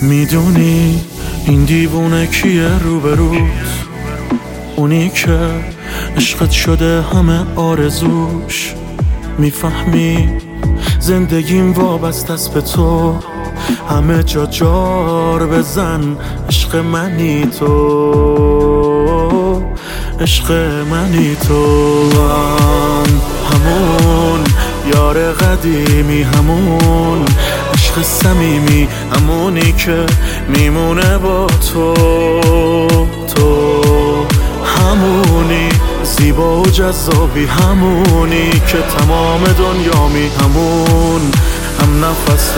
میدونی این دیوونه کیه روبروت؟ اونی که عشقت شده همه آرزوش. میفهمی زندگیم وابسته است به تو، همه جا جار بزن. عشق منی تو، عشق منی تو. من همون یار قدیمی، همون عشق صمیمی، همونی که میمونه با تو. تو همونی زیبا و جذابی، همونی که تمام دنیامی، همون هم نفس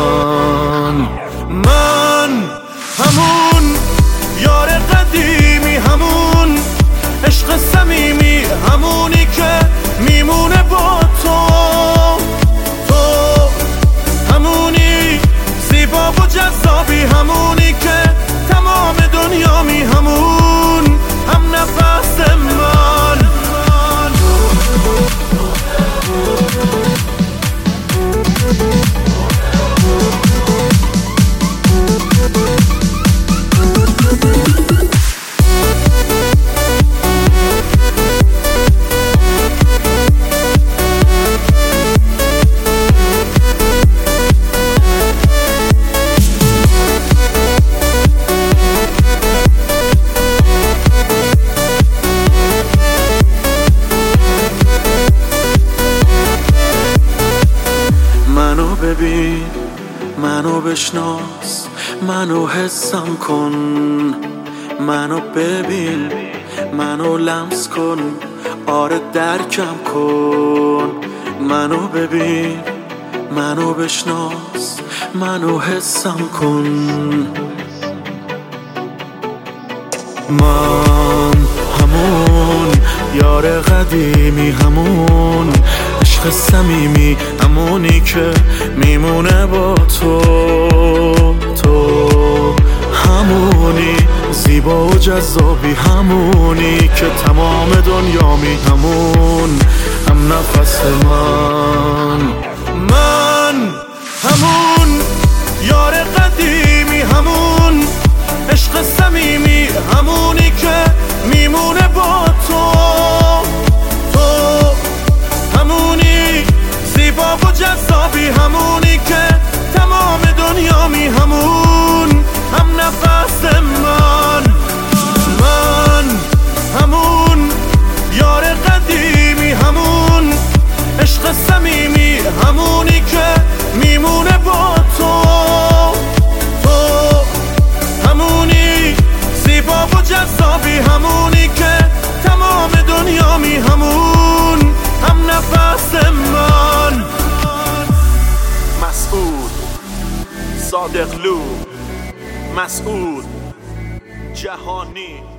من همون یار قدیمی، همون عشق صمیمی، همونی که میمونه با تو. تو همونی زیبا و جذابی، همونی که تمام دنیامی، همون هم نفس من. منو ببین، منو بشناس، منو حسم کن. منو ببین، منو لمس کن، آره درکم کن. منو ببین، منو بشناس، منو حسم کن. من همون یار قدیمی، همون عشق صمیمی، همونی که میمونه با تو. تو همونی زیبا و جذابی، همونی که تمام دنیامی، همون هم نفس من همون یار قدیمی، همون عشق صمیمی، همونی که میمونه با تو. تو همونی زیبا و جذابی، همونی که تمام دنیامی، همون هم نفس من همون یار قدیمی، همون عشق صمیمی، همونی که میمونه با تو. تو همونی زیبا و جذابی، همونی که تمام دنیامی، همون هم نفس من. مسعود صادقلو، مسعود جهانی.